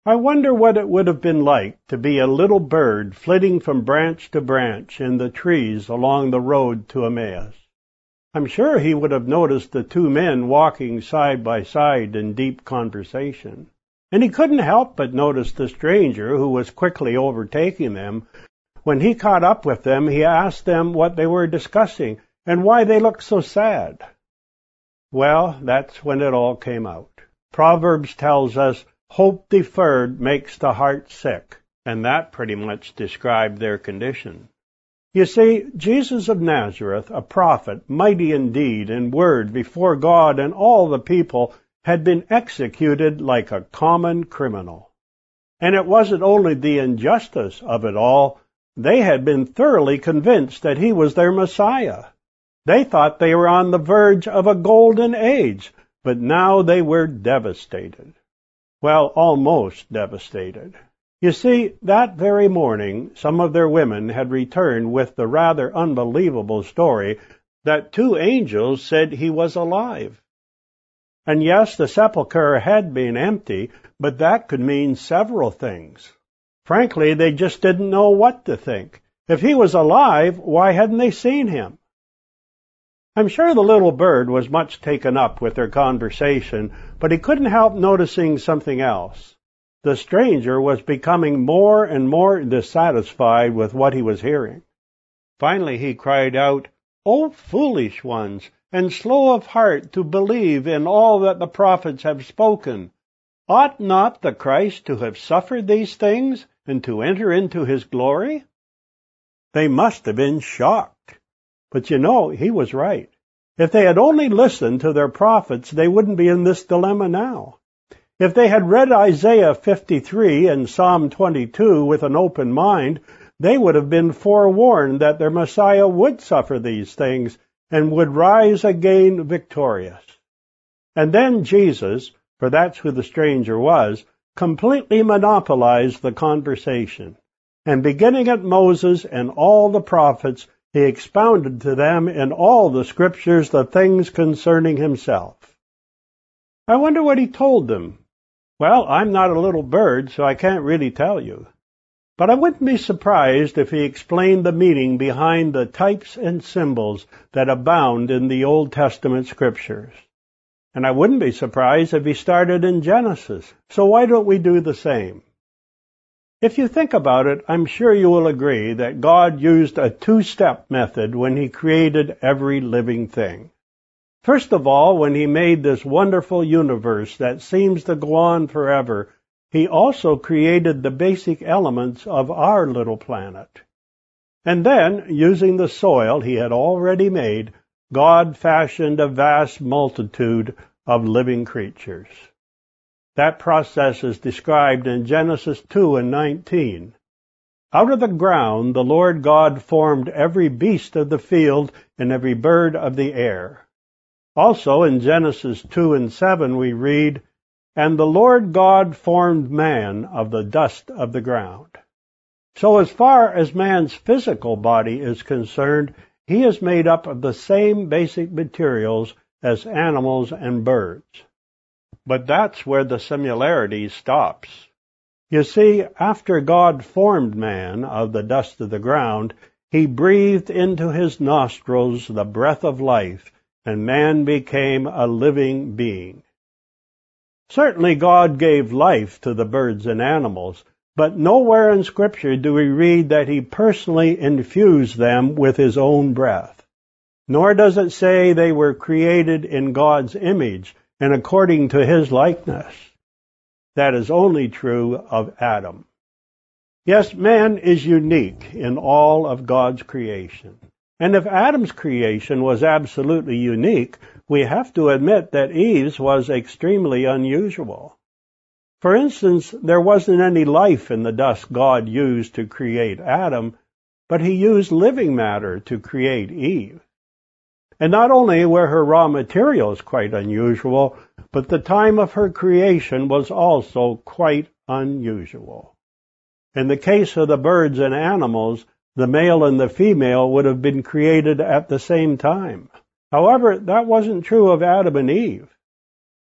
I wonder what it would have been like to be a little bird flitting from branch to branch in the trees along the road to Emmaus. I'm sure he would have noticed the two men walking side by side in deep conversation. And he couldn't help but notice the stranger who was quickly overtaking them. When he caught up with them, he asked them what they were discussing and why they looked so sad. Well, that's when it all came out. Proverbs tells us, hope deferred makes the heart sick, and that pretty much described their condition. You see, Jesus of Nazareth, a prophet, mighty indeed in word before God and all the people, had been executed like a common criminal. And it wasn't only the injustice of it all, they had been thoroughly convinced that he was their Messiah. They thought they were on the verge of a golden age, but now they were devastated. Well, almost devastated. You see, that very morning, some of their women had returned with the rather unbelievable story that two angels said he was alive. And yes, the sepulchre had been empty, but that could mean several things. Frankly, they just didn't know what to think. If he was alive, why hadn't they seen him? I'm sure the little bird was much taken up with their conversation, but he couldn't help noticing something else. The stranger was becoming more and more dissatisfied with what he was hearing. Finally he cried out, "O foolish ones, and slow of heart to believe in all that the prophets have spoken! Ought not the Christ to have suffered these things, and to enter into his glory?" They must have been shocked. But you know, he was right. If they had only listened to their prophets, they wouldn't be in this dilemma now. If they had read Isaiah 53 and Psalm 22 with an open mind, they would have been forewarned that their Messiah would suffer these things and would rise again victorious. And then Jesus, for that's who the stranger was, completely monopolized the conversation. And beginning at Moses and all the prophets, he expounded to them in all the scriptures the things concerning himself. I wonder what he told them. Well, I'm not a little bird, so I can't really tell you. But I wouldn't be surprised if he explained the meaning behind the types and symbols that abound in the Old Testament scriptures. And I wouldn't be surprised if he started in Genesis. So why don't we do the same? If you think about it, I'm sure you will agree that God used a two-step method when he created every living thing. First of all, when he made this wonderful universe that seems to go on forever, he also created the basic elements of our little planet. And then, using the soil he had already made, God fashioned a vast multitude of living creatures. That process is described in Genesis 2:19. Out of the ground the Lord God formed every beast of the field and every bird of the air. Also in Genesis 2:7 we read, "And the Lord God formed man of the dust of the ground." So as far as man's physical body is concerned, he is made up of the same basic materials as animals and birds. But that's where the similarity stops. You see, after God formed man of the dust of the ground, he breathed into his nostrils the breath of life, and man became a living being. Certainly God gave life to the birds and animals, but nowhere in Scripture do we read that he personally infused them with his own breath. Nor does it say they were created in God's image and according to his likeness. That is only true of Adam. Yes, man is unique in all of God's creation. And if Adam's creation was absolutely unique, we have to admit that Eve's was extremely unusual. For instance, there wasn't any life in the dust God used to create Adam, but he used living matter to create Eve. And not only were her raw materials quite unusual, but the time of her creation was also quite unusual. In the case of the birds and animals, the male and the female would have been created at the same time. However, that wasn't true of Adam and Eve.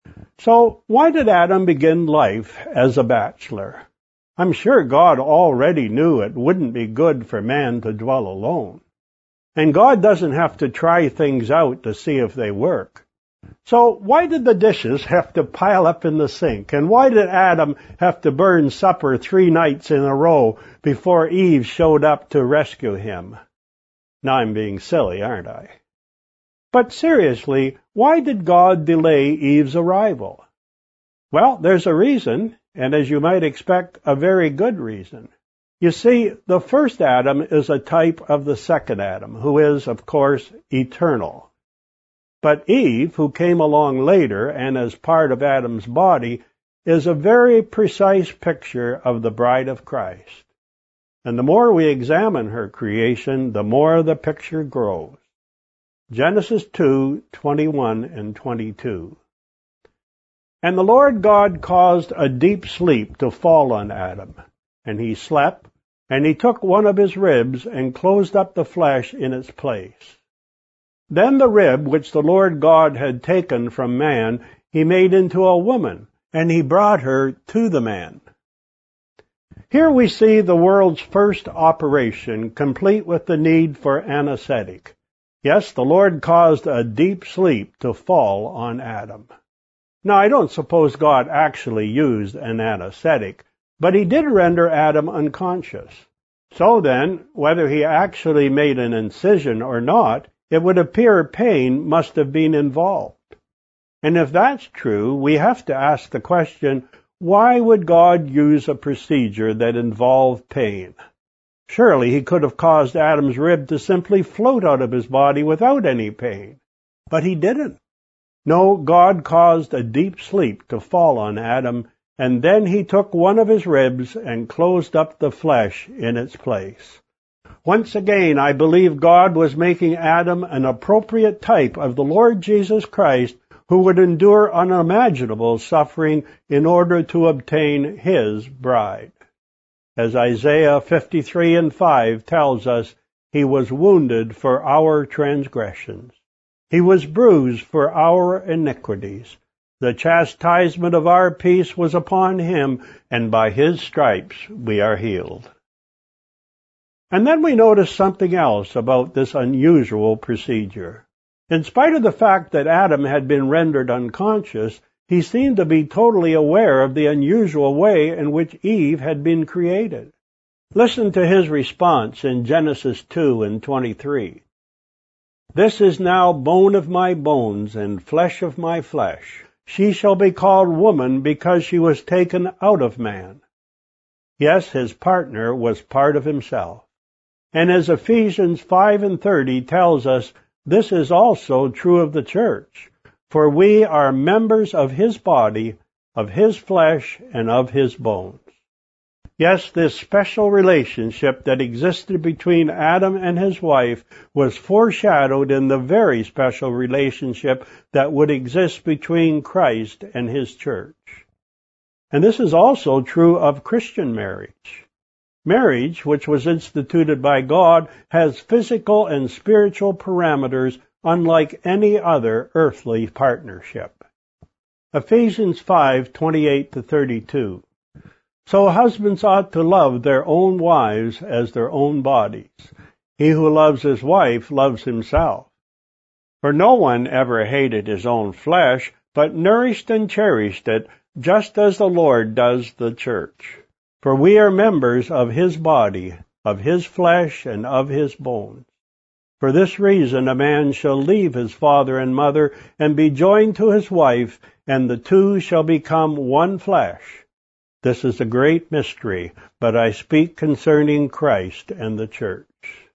So, why did Adam begin life as a bachelor? I'm sure God already knew it wouldn't be good for man to dwell alone. And God doesn't have to try things out to see if they work. So why did the dishes have to pile up in the sink? And why did Adam have to burn supper 3 nights in a row before Eve showed up to rescue him? Now I'm being silly, aren't I? But seriously, why did God delay Eve's arrival? Well, there's a reason, and as you might expect, a very good reason. You see, the first Adam is a type of the second Adam, who is, of course, eternal. But Eve, who came along later and as part of Adam's body, is a very precise picture of the bride of Christ. And the more we examine her creation, the more the picture grows. Genesis 2:21 and 22. And the Lord God caused a deep sleep to fall on Adam, and he slept, and he took one of his ribs and closed up the flesh in its place. Then the rib which the Lord God had taken from man, he made into a woman, and he brought her to the man. Here we see the world's first operation, complete with the need for anesthetic. Yes, the Lord caused a deep sleep to fall on Adam. Now, I don't suppose God actually used an anesthetic, but he did render Adam unconscious. So then, whether he actually made an incision or not, it would appear pain must have been involved. And if that's true, we have to ask the question, why would God use a procedure that involved pain? Surely he could have caused Adam's rib to simply float out of his body without any pain. But he didn't. No, God caused a deep sleep to fall on Adam, and then he took one of his ribs and closed up the flesh in its place. Once again, I believe God was making Adam an appropriate type of the Lord Jesus Christ, who would endure unimaginable suffering in order to obtain his bride. As Isaiah 53:5 tells us, he was wounded for our transgressions. He was bruised for our iniquities. The chastisement of our peace was upon him, and by his stripes we are healed. And then we notice something else about this unusual procedure. In spite of the fact that Adam had been rendered unconscious, he seemed to be totally aware of the unusual way in which Eve had been created. Listen to his response in Genesis 2:23. This is now bone of my bones and flesh of my flesh. She shall be called woman because she was taken out of man. Yes, his partner was part of himself. And as Ephesians 5:30 tells us, this is also true of the church, for we are members of his body, of his flesh, and of his bones. Yes, this special relationship that existed between Adam and his wife was foreshadowed in the very special relationship that would exist between Christ and his church. And this is also true of Christian marriage. Marriage, which was instituted by God, has physical and spiritual parameters unlike any other earthly partnership. Ephesians 5:28-32. So husbands ought to love their own wives as their own bodies. He who loves his wife loves himself. For no one ever hated his own flesh, but nourished and cherished it, just as the Lord does the church. For we are members of his body, of his flesh, and of his bones. For this reason a man shall leave his father and mother, and be joined to his wife, and the two shall become one flesh. This is a great mystery, but I speak concerning Christ and the church.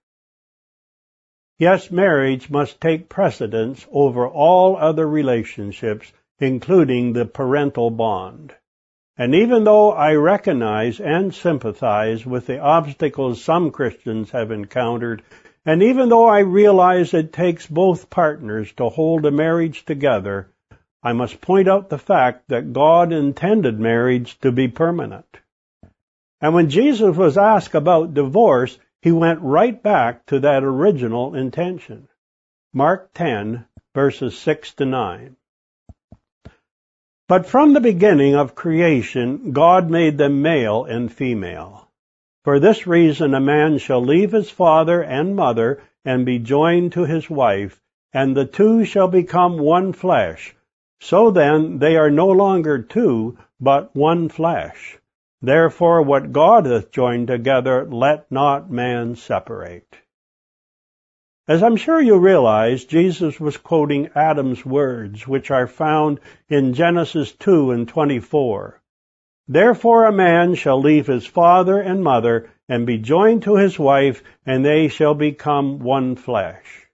Yes, marriage must take precedence over all other relationships, including the parental bond. And even though I recognize and sympathize with the obstacles some Christians have encountered, and even though I realize it takes both partners to hold a marriage together, I must point out the fact that God intended marriage to be permanent. And when Jesus was asked about divorce, he went right back to that original intention. Mark 10, verses 6-9. But from the beginning of creation, God made them male and female. For this reason a man shall leave his father and mother and be joined to his wife, and the two shall become one flesh. So then they are no longer two, but one flesh. Therefore what God hath joined together, let not man separate. As I'm sure you realize, Jesus was quoting Adam's words, which are found in Genesis 2:24. Therefore a man shall leave his father and mother, and be joined to his wife, and they shall become one flesh.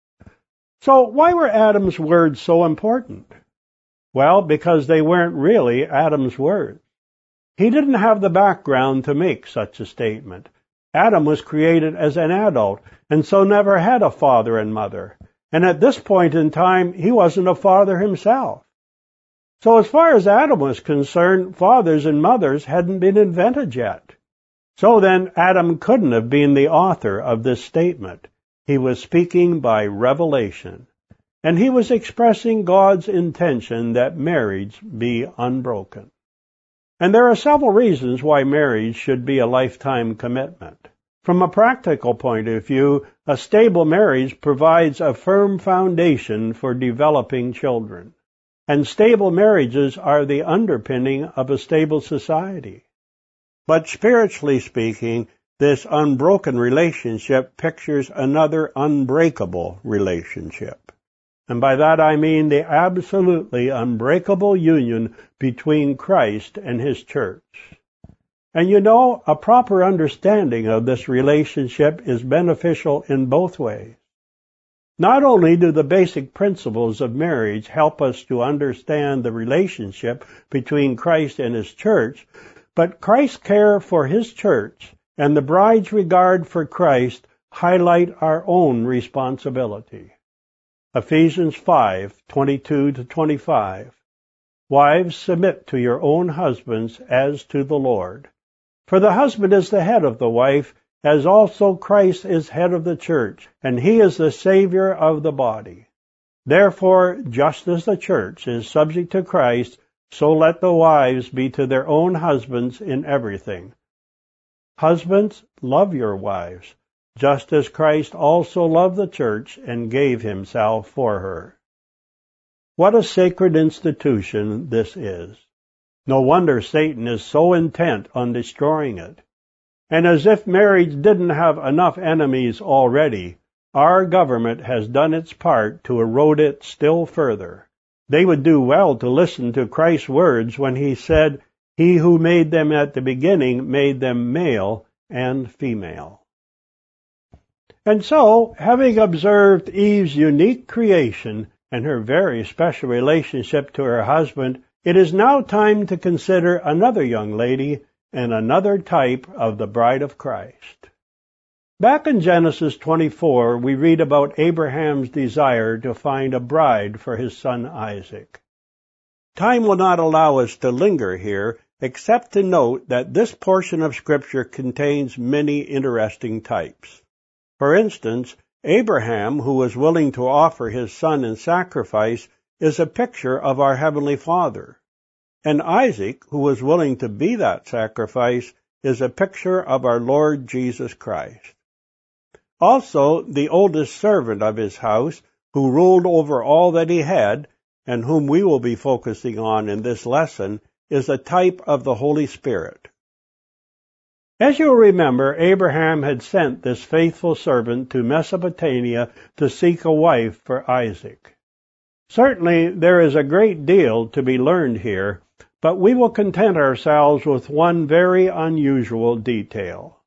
So why were Adam's words so important? Well, because they weren't really Adam's words. He didn't have the background to make such a statement. Adam was created as an adult, and so never had a father and mother. And at this point in time, he wasn't a father himself. So as far as Adam was concerned, fathers and mothers hadn't been invented yet. So then, Adam couldn't have been the author of this statement. He was speaking by revelation. And he was expressing God's intention that marriage be unbroken. And there are several reasons why marriage should be a lifetime commitment. From a practical point of view, a stable marriage provides a firm foundation for developing children. And stable marriages are the underpinning of a stable society. But spiritually speaking, this unbroken relationship pictures another unbreakable relationship. And by that I mean the absolutely unbreakable union between Christ and His church. And you know, a proper understanding of this relationship is beneficial in both ways. Not only do the basic principles of marriage help us to understand the relationship between Christ and His church, but Christ's care for His church and the bride's regard for Christ highlight our own responsibility. Ephesians 5:22-25. Wives, submit to your own husbands as to the Lord. For the husband is the head of the wife, as also Christ is head of the church, and he is the Savior of the body. Therefore, just as the church is subject to Christ, so let the wives be to their own husbands in everything. Husbands, love your wives, just as Christ also loved the church and gave himself for her. What a sacred institution this is. No wonder Satan is so intent on destroying it. And as if marriage didn't have enough enemies already, our government has done its part to erode it still further. They would do well to listen to Christ's words when he said, "He who made them at the beginning made them male and female." And so, having observed Eve's unique creation and her very special relationship to her husband, it is now time to consider another young lady and another type of the bride of Christ. Back in Genesis 24, we read about Abraham's desire to find a bride for his son Isaac. Time will not allow us to linger here, except to note that this portion of Scripture contains many interesting types. For instance, Abraham, who was willing to offer his son in sacrifice, is a picture of our Heavenly Father. And Isaac, who was willing to be that sacrifice, is a picture of our Lord Jesus Christ. Also, the oldest servant of his house, who ruled over all that he had, and whom we will be focusing on in this lesson, is a type of the Holy Spirit. As you'll remember, Abraham had sent this faithful servant to Mesopotamia to seek a wife for Isaac. Certainly, there is a great deal to be learned here, but we will content ourselves with one very unusual detail.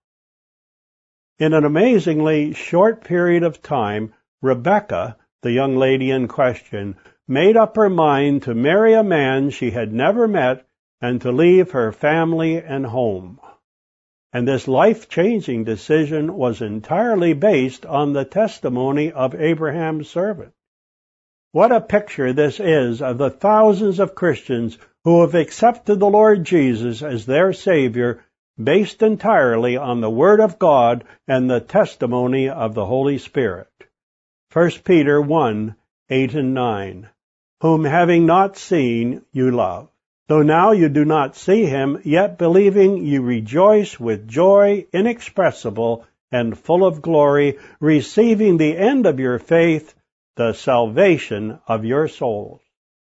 In an amazingly short period of time, Rebekah, the young lady in question, made up her mind to marry a man she had never met and to leave her family and home. And this life-changing decision was entirely based on the testimony of Abraham's servant. What a picture this is of the thousands of Christians who have accepted the Lord Jesus as their Savior, based entirely on the Word of God and the testimony of the Holy Spirit. 1 Peter 1:8 and 9. whom having not seen you love. Though now you do not see him, yet believing you rejoice with joy inexpressible and full of glory, receiving the end of your faith, the salvation of your souls.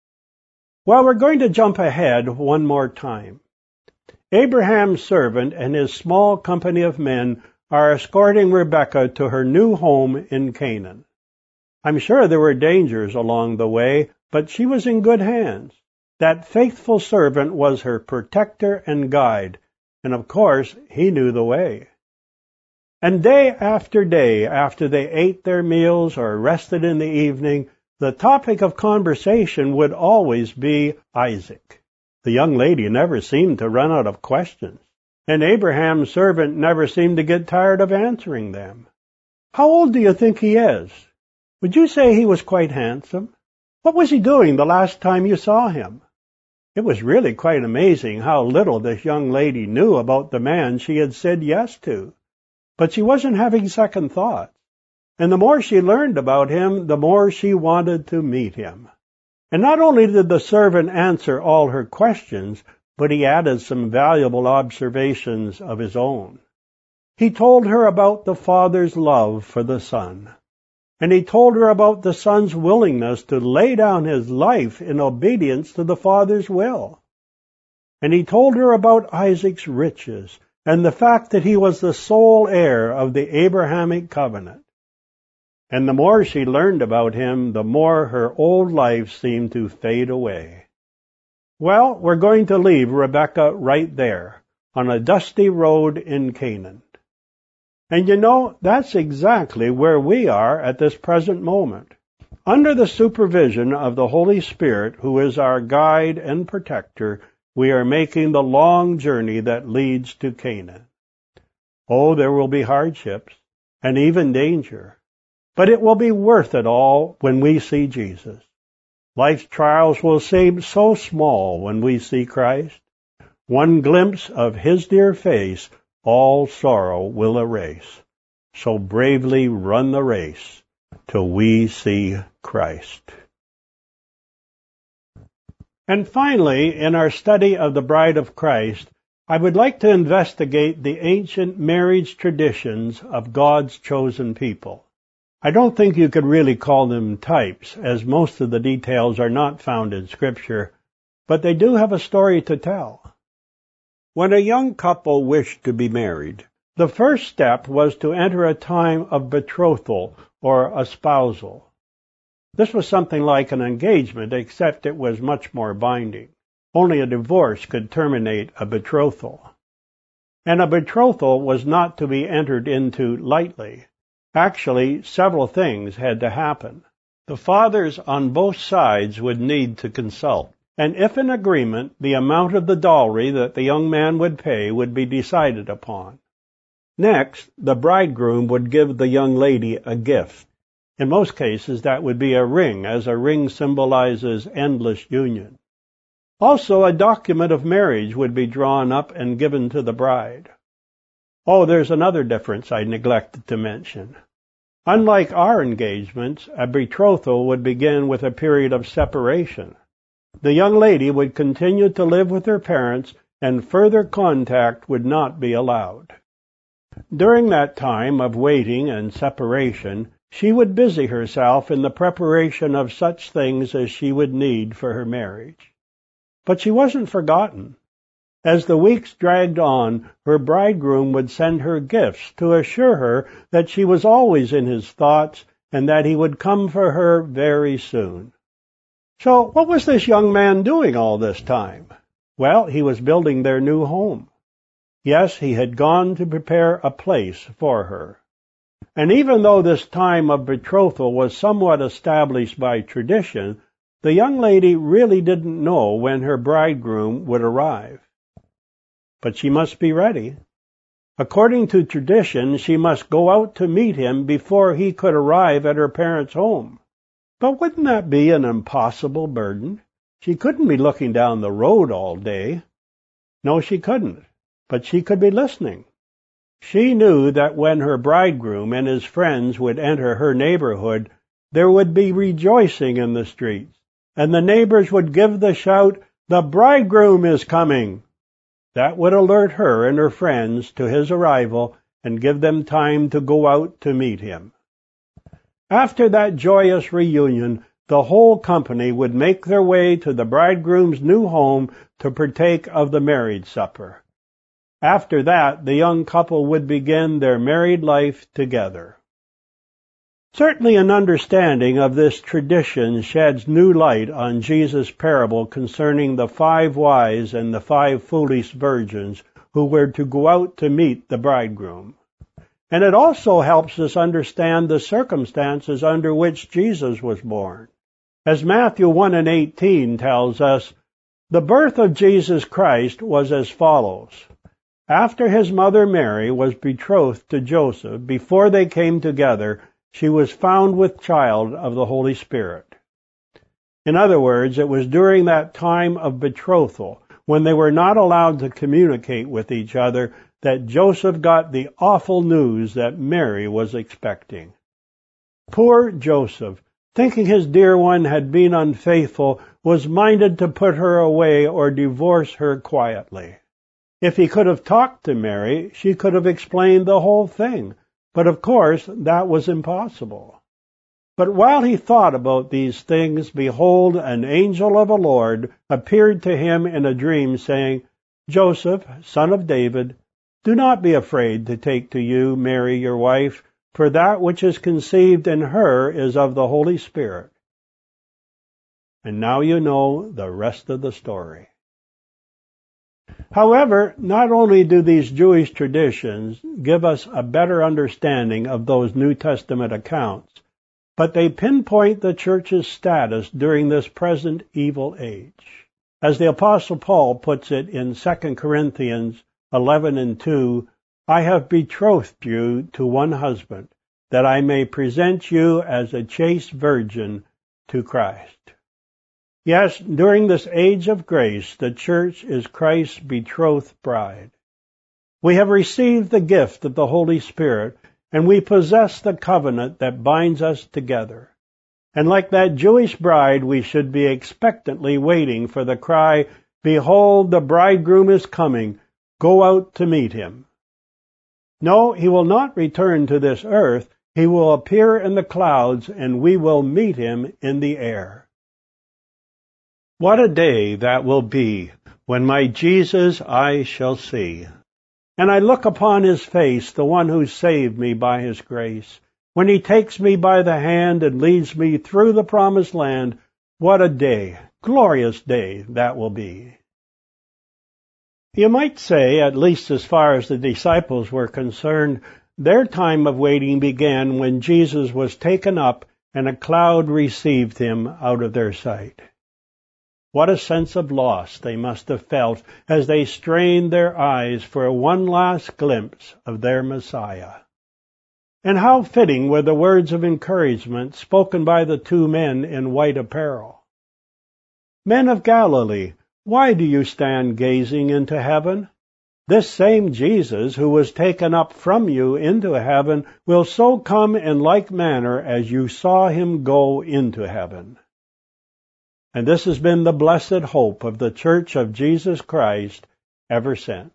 Well, we're going to jump ahead one more time. Abraham's servant and his small company of men are escorting Rebekah to her new home in Canaan. I'm sure there were dangers along the way, but she was in good hands. That faithful servant was her protector and guide, and of course, he knew the way. And day after day, after they ate their meals or rested in the evening, the topic of conversation would always be Isaac. The young lady never seemed to run out of questions, and Abraham's servant never seemed to get tired of answering them. How old do you think he is? Would you say he was quite handsome? What was he doing the last time you saw him? It was really quite amazing how little this young lady knew about the man she had said yes to. But she wasn't having second thoughts. And the more she learned about him, the more she wanted to meet him. And not only did the servant answer all her questions, but he added some valuable observations of his own. He told her about the Father's love for the Son. And he told her about the Son's willingness to lay down his life in obedience to the Father's will. And he told her about Isaac's riches and the fact that he was the sole heir of the Abrahamic covenant. And the more she learned about him, the more her old life seemed to fade away. Well, we're going to leave Rebekah right there, on a dusty road in Canaan. And you know, that's exactly where we are at this present moment. Under the supervision of the Holy Spirit, who is our guide and protector, we are making the long journey that leads to Canaan. Oh, there will be hardships and even danger, but it will be worth it all when we see Jesus. Life's trials will seem so small when we see Christ. One glimpse of his dear face, all sorrow will erase. So bravely run the race till we see Christ. And finally, in our study of the Bride of Christ, I would like to investigate the ancient marriage traditions of God's chosen people. I don't think you could really call them types, as most of the details are not found in Scripture, but they do have a story to tell. When a young couple wished to be married, the first step was to enter a time of betrothal or espousal. This was something like an engagement, except it was much more binding. Only a divorce could terminate a betrothal. And a betrothal was not to be entered into lightly. Actually, several things had to happen. The fathers on both sides would need to consult, and if in agreement, the amount of the dowry that the young man would pay would be decided upon. Next, the bridegroom would give the young lady a gift. In most cases, that would be a ring, as a ring symbolizes endless union. Also, a document of marriage would be drawn up and given to the bride. Oh, there's another difference I neglected to mention. Unlike our engagements, a betrothal would begin with a period of separation. The young lady would continue to live with her parents, and further contact would not be allowed. During that time of waiting and separation, she would busy herself in the preparation of such things as she would need for her marriage. But she wasn't forgotten. As the weeks dragged on, her bridegroom would send her gifts to assure her that she was always in his thoughts and that he would come for her very soon. So what was this young man doing all this time? Well, he was building their new home. Yes, he had gone to prepare a place for her. And even though this time of betrothal was somewhat established by tradition, the young lady really didn't know when her bridegroom would arrive. But she must be ready. According to tradition, she must go out to meet him before he could arrive at her parents' home. But wouldn't that be an impossible burden? She couldn't be looking down the road all day. No, she couldn't. But she could be listening. She knew that when her bridegroom and his friends would enter her neighborhood, there would be rejoicing in the streets, and the neighbors would give the shout, "The bridegroom is coming." That would alert her and her friends to his arrival and give them time to go out to meet him. After that joyous reunion, the whole company would make their way to the bridegroom's new home to partake of the marriage supper. After that, the young couple would begin their married life together. Certainly an understanding of this tradition sheds new light on Jesus' parable concerning the 5 wise and the 5 foolish virgins who were to go out to meet the bridegroom. And it also helps us understand the circumstances under which Jesus was born. As Matthew 1:18 tells us, the birth of Jesus Christ was as follows. After his mother Mary was betrothed to Joseph, before they came together, she was found with child of the Holy Spirit. In other words, it was during that time of betrothal, when they were not allowed to communicate with each other, that Joseph got the awful news that Mary was expecting. Poor Joseph, thinking his dear one had been unfaithful, was minded to put her away or divorce her quietly. If he could have talked to Mary, she could have explained the whole thing, but of course that was impossible. But while he thought about these things, behold, an angel of the Lord appeared to him in a dream, saying, "Joseph, son of David, do not be afraid to take to you Mary your wife, for that which is conceived in her is of the Holy Spirit." And now you know the rest of the story. However, not only do these Jewish traditions give us a better understanding of those New Testament accounts, but they pinpoint the church's status during this present evil age. As the Apostle Paul puts it in 2 Corinthians 11:2, "I have betrothed you to one husband, that I may present you as a chaste virgin to Christ." Yes, during this age of grace, the church is Christ's betrothed bride. We have received the gift of the Holy Spirit, and we possess the covenant that binds us together. And like that Jewish bride, we should be expectantly waiting for the cry, "Behold, the bridegroom is coming. Go out to meet him." No, he will not return to this earth. He will appear in the clouds, and we will meet him in the air. What a day that will be, when my Jesus I shall see. And I look upon his face, the one who saved me by his grace. When he takes me by the hand and leads me through the promised land, what a day, glorious day that will be. You might say, at least as far as the disciples were concerned, their time of waiting began when Jesus was taken up and a cloud received him out of their sight. What a sense of loss they must have felt as they strained their eyes for one last glimpse of their Messiah. And how fitting were the words of encouragement spoken by the 2 men in white apparel. "Men of Galilee, why do you stand gazing into heaven? This same Jesus who was taken up from you into heaven will so come in like manner as you saw him go into heaven." And this has been the blessed hope of the Church of Jesus Christ ever since.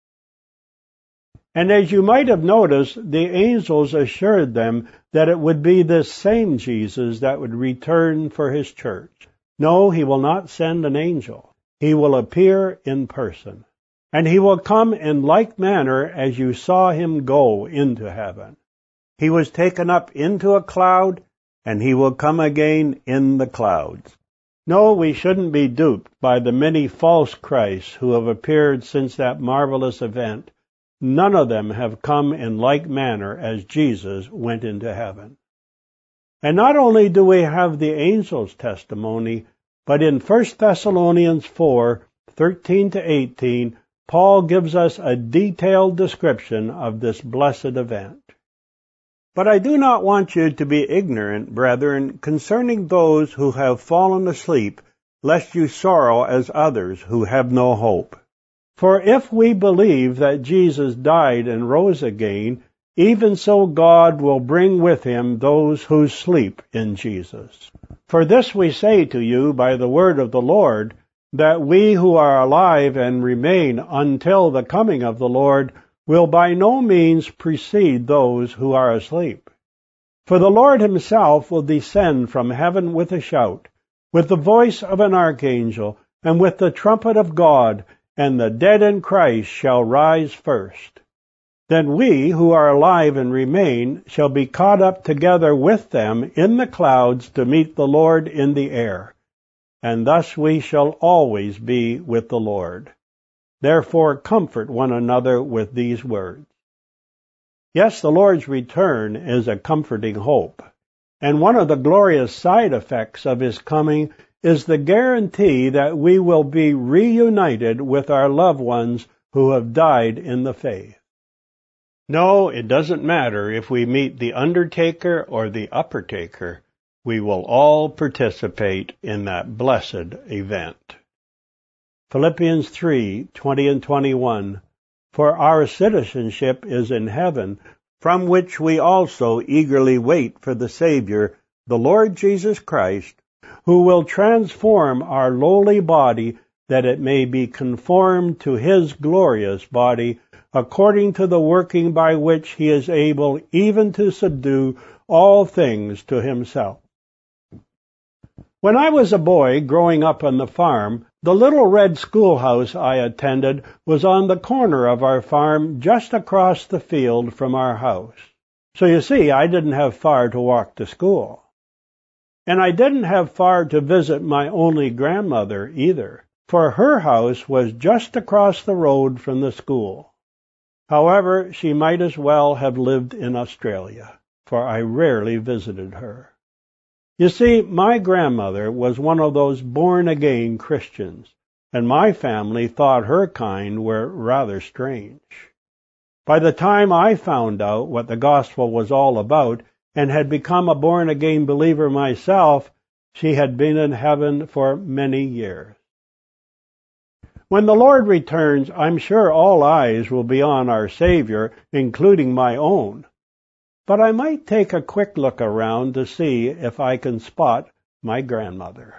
And as you might have noticed, the angels assured them that it would be this same Jesus that would return for his church. No, he will not send an angel. He will appear in person. And he will come in like manner as you saw him go into heaven. He was taken up into a cloud, and he will come again in the clouds. No, we shouldn't be duped by the many false Christs who have appeared since that marvelous event. None of them have come in like manner as Jesus went into heaven. And not only do we have the angel's testimony, but in 1 Thessalonians 4:13-18, Paul gives us a detailed description of this blessed event. But I do not want you to be ignorant, brethren, concerning those who have fallen asleep, lest you sorrow as others who have no hope. For if we believe that Jesus died and rose again, even so God will bring with him those who sleep in Jesus. For this we say to you by the word of the Lord, that we who are alive and remain until the coming of the Lord will by no means precede those who are asleep. For the Lord himself will descend from heaven with a shout, with the voice of an archangel, and with the trumpet of God, and the dead in Christ shall rise first. Then we who are alive and remain shall be caught up together with them in the clouds to meet the Lord in the air, and thus we shall always be with the Lord. Therefore comfort one another with these words. Yes, the Lord's return is a comforting hope, and one of the glorious side effects of his coming is the guarantee that we will be reunited with our loved ones who have died in the faith. No, it doesn't matter if we meet the undertaker or the uppertaker. We will all participate in that blessed event. Philippians 3:20 and 21. For our citizenship is in heaven, from which we also eagerly wait for the Savior, the Lord Jesus Christ, who will transform our lowly body that it may be conformed to his glorious body, according to the working by which he is able even to subdue all things to himself. When I was a boy growing up on the farm, the little red schoolhouse I attended was on the corner of our farm just across the field from our house. So you see, I didn't have far to walk to school. And I didn't have far to visit my only grandmother either, for her house was just across the road from the school. However, she might as well have lived in Australia, for I rarely visited her. You see, my grandmother was one of those born-again Christians, and my family thought her kind were rather strange. By the time I found out what the gospel was all about and had become a born-again believer myself, she had been in heaven for many years. When the Lord returns, I'm sure all eyes will be on our Savior, including my own. But I might take a quick look around to see if I can spot my grandmother.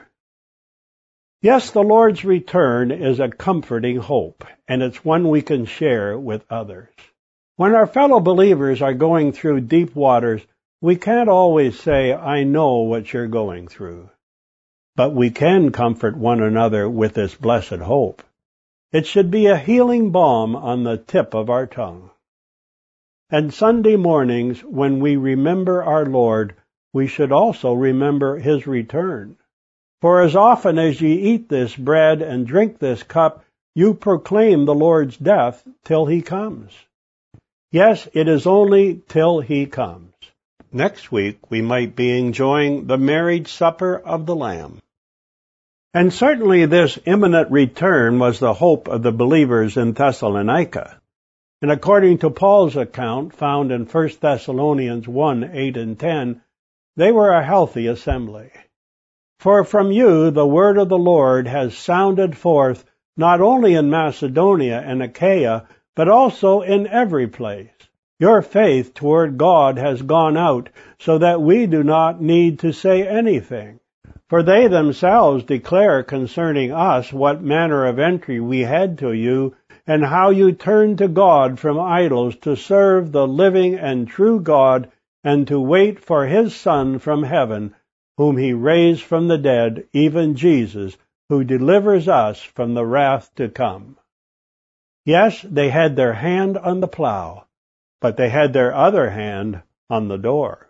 Yes, the Lord's return is a comforting hope, and it's one we can share with others. When our fellow believers are going through deep waters, we can't always say, I know what you're going through. But we can comfort one another with this blessed hope. It should be a healing balm on the tip of our tongue. And Sunday mornings, when we remember our Lord, we should also remember his return. For as often as ye eat this bread and drink this cup, you proclaim the Lord's death till he comes. Yes, it is only till he comes. Next week we might be enjoying the marriage supper of the Lamb. And certainly this imminent return was the hope of the believers in Thessalonica. And according to Paul's account, found in 1 Thessalonians 1:8 and 10, they were a healthy assembly. For from you the word of the Lord has sounded forth, not only in Macedonia and Achaia, but also in every place. Your faith toward God has gone out, so that we do not need to say anything. For they themselves declare concerning us what manner of entry we had to you, and how you turned to God from idols to serve the living and true God, and to wait for his Son from heaven, whom he raised from the dead, even Jesus, who delivers us from the wrath to come. Yes, they had their hand on the plow, but they had their other hand on the door.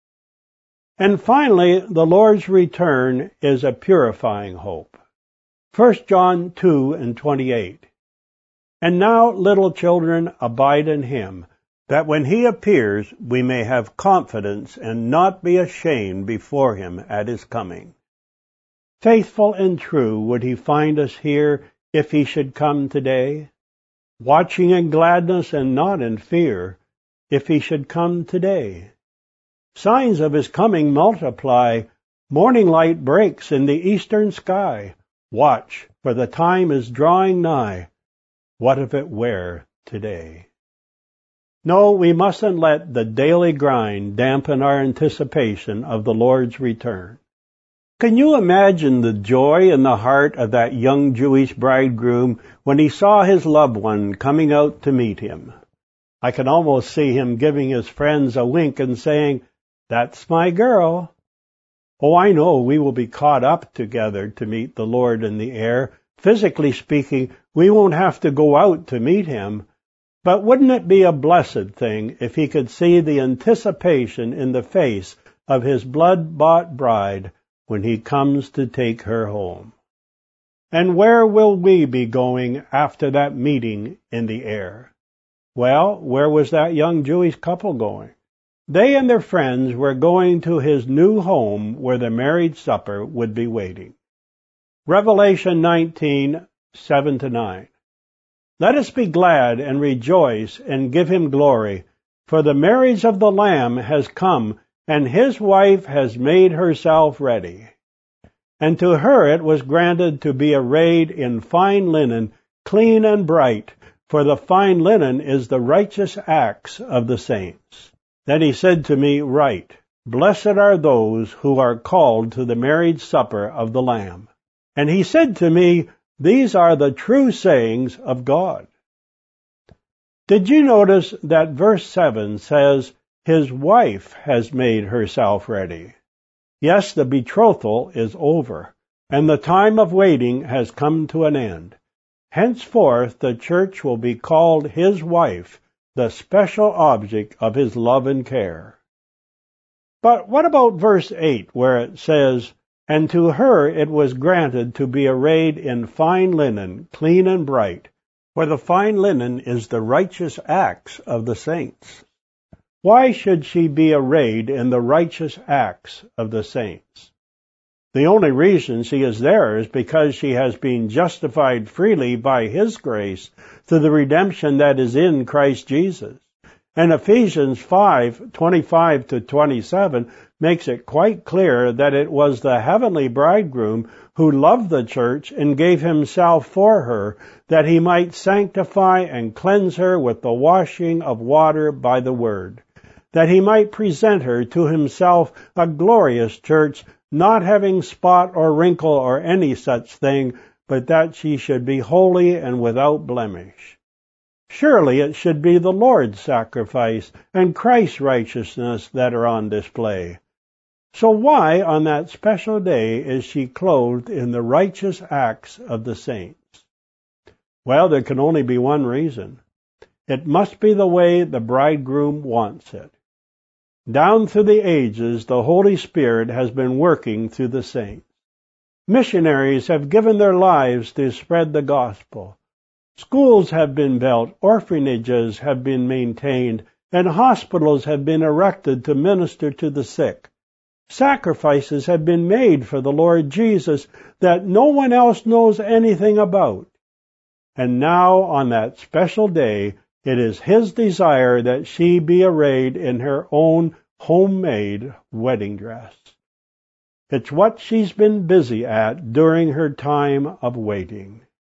And finally, the Lord's return is a purifying hope. 1 John 2:28. And now, little children, abide in him, that when he appears, we may have confidence and not be ashamed before him at his coming. Faithful and true would he find us here if he should come today, watching in gladness and not in fear, if he should come today. Signs of his coming multiply. Morning light breaks in the eastern sky. Watch, for the time is drawing nigh. What if it were today? No, we mustn't let the daily grind dampen our anticipation of the Lord's return. Can you imagine the joy in the heart of that young Jewish bridegroom when he saw his loved one coming out to meet him? I can almost see him giving his friends a wink and saying, "That's my girl." Oh, I know we will be caught up together to meet the Lord in the air. Physically speaking, we won't have to go out to meet him. But wouldn't it be a blessed thing if he could see the anticipation in the face of his blood-bought bride when he comes to take her home? And where will we be going after that meeting in the air? Well, where was that young Jewish couple going? They and their friends were going to his new home where the marriage supper would be waiting. Revelation 19, 7-9. Let us be glad and rejoice and give him glory, for the marriage of the Lamb has come, and his wife has made herself ready. And to her it was granted to be arrayed in fine linen, clean and bright, for the fine linen is the righteous acts of the saints. Then he said to me, "Write, blessed are those who are called to the marriage supper of the Lamb." And he said to me, "These are the true sayings of God." Did you notice that verse 7 says, "His wife has made herself ready"? Yes, the betrothal is over, and the time of waiting has come to an end. Henceforth the church will be called his wife, the special object of his love and care. But what about verse 8, where it says, "And to her it was granted to be arrayed in fine linen, clean and bright, for the fine linen is the righteous acts of the saints"? Why should she be arrayed in the righteous acts of the saints? The only reason she is there is because she has been justified freely by his grace through the redemption that is in Christ Jesus. And Ephesians 5:25-27 makes it quite clear that it was the heavenly bridegroom who loved the church and gave himself for her, that he might sanctify and cleanse her with the washing of water by the word, that he might present her to himself a glorious church, not having spot or wrinkle or any such thing, but that she should be holy and without blemish. Surely it should be the Lord's sacrifice and Christ's righteousness that are on display. So why, on that special day, is she clothed in the righteous acts of the saints? Well, there can only be one reason. It must be the way the bridegroom wants it. Down through the ages, the Holy Spirit has been working through the saints. Missionaries have given their lives to spread the gospel. Schools have been built, orphanages have been maintained, and hospitals have been erected to minister to the sick. Sacrifices have been made for the Lord Jesus that no one else knows anything about. And now, on that special day, it is his desire that she be arrayed in her own homemade wedding dress. It's what she's been busy at during her time of waiting.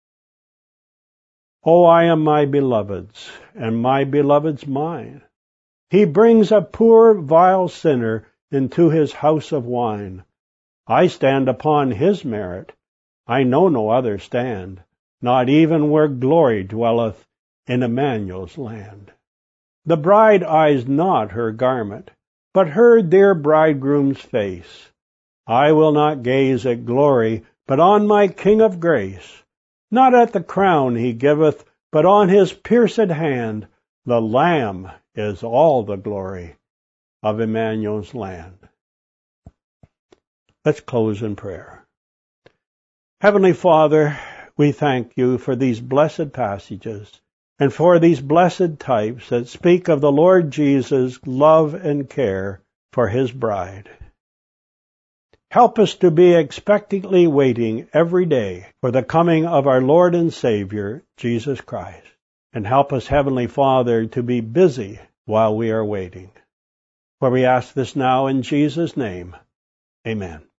Oh, I am my beloved's, and my beloved's mine. He brings a poor, vile sinner into his house of wine. I stand upon his merit. I know no other stand, not even where glory dwelleth in Emmanuel's land. The bride eyes not her garment, but her dear bridegroom's face. I will not gaze at glory, but on my King of grace. Not at the crown he giveth, but on his pierced hand. The Lamb is all the glory of Emmanuel's land. Let's close in prayer. Heavenly Father, we thank you for these blessed passages and for these blessed types that speak of the Lord Jesus' love and care for his bride. Help us to be expectantly waiting every day for the coming of our Lord and Savior, Jesus Christ. And help us, Heavenly Father, to be busy while we are waiting. For we ask this now in Jesus' name. Amen.